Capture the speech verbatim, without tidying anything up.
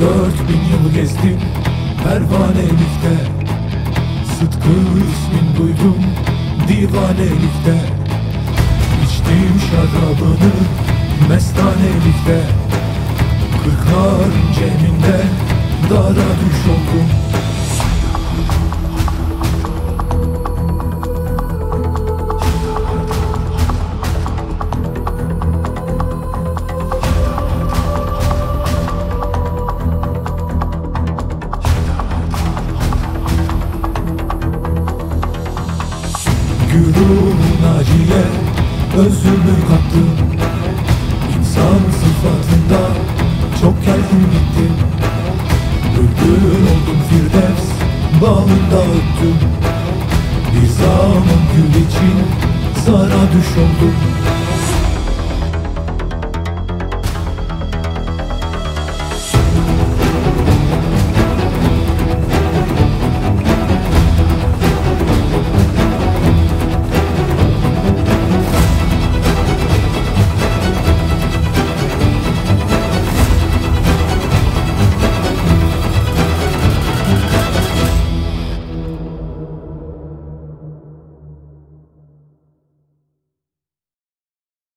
Dört bin yıl gezdim pervanelikte, Sıtkı ismin duydum divanelikte. İçtim şarabını mestanelikte, kırkların ceminde dara düş oldum. Gürur Naciye özümü kattım, İnsan sıfatında çok geldim gittim. Bülbül oldum Firdevs bağında öttüm. Bir zaman gül için zara düş oldum.